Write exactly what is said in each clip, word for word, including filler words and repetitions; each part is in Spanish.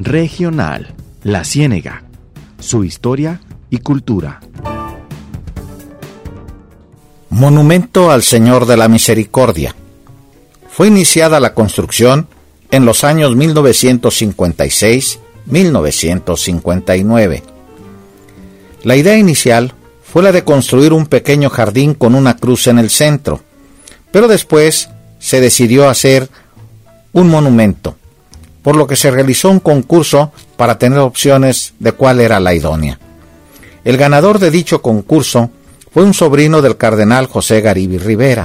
Regional La Ciénega, su historia y cultura. Monumento al Señor de la Misericordia. Fue iniciada la construcción en los años mil novecientos cincuenta y seis a mil novecientos cincuenta y nueve. La idea inicial fue la de construir un pequeño jardín con una cruz en el centro, pero después se decidió hacer un monumento, por lo que se realizó un concurso para tener opciones de cuál era la idónea. El ganador de dicho concurso fue un sobrino del cardenal José Garibi Rivera.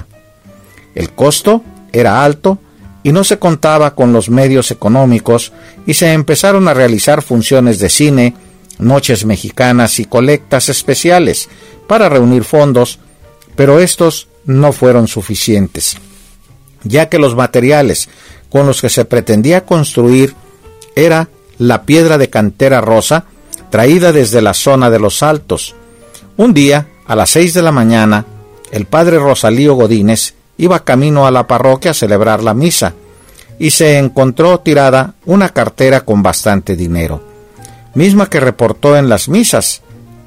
El costo era alto y no se contaba con los medios económicos y se empezaron a realizar funciones de cine, noches mexicanas y colectas especiales para reunir fondos, pero estos no fueron suficientes, ya que los materiales con los que se pretendía construir era la piedra de cantera rosa traída desde la zona de los Altos. Un día, a las seis de la mañana, el padre Rosalío Godínez iba camino a la parroquia a celebrar la misa y se encontró tirada una cartera con bastante dinero, misma que reportó en las misas,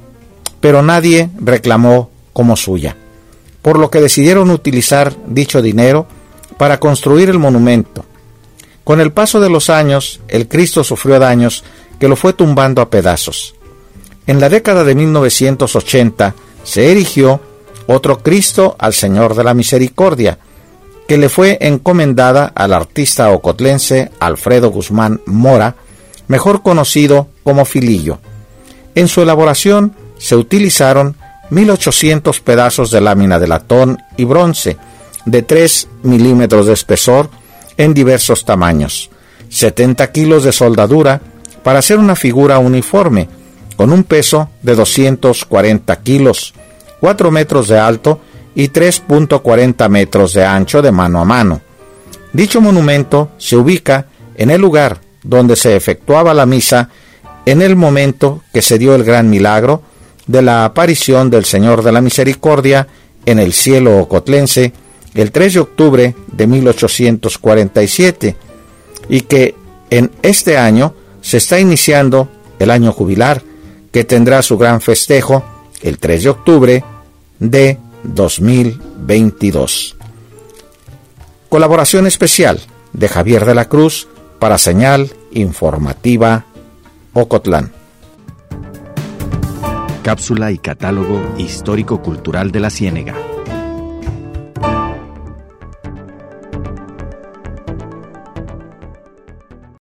pero nadie reclamó como suya, por lo que decidieron utilizar dicho dinero para construir el monumento. Con el paso de los años, el Cristo sufrió daños que lo fue tumbando a pedazos. En la década de mil novecientos ochenta se erigió otro Cristo al Señor de la Misericordia, que le fue encomendada al artista ocotlense Alfredo Guzmán Mora, mejor conocido como Filillo. En su elaboración se utilizaron mil ochocientos pedazos de lámina de latón y bronce de tres milímetros de espesor en diversos tamaños, setenta kilos de soldadura para hacer una figura uniforme con un peso de doscientos cuarenta kilos, cuatro metros de alto y tres punto cuarenta metros de ancho de mano a mano. Dicho monumento se ubica en el lugar donde se efectuaba la misa en el momento que se dio el gran milagro de la aparición del Señor de la Misericordia en el cielo ocotlense el tres de octubre de mil ochocientos cuarenta y siete, y que en este año se está iniciando el año jubilar, que tendrá su gran festejo el tres de octubre de dos mil veintidós. Colaboración especial de Javier de la Cruz para Señal Informativa Ocotlán. Cápsula y catálogo histórico-cultural de la Ciénega.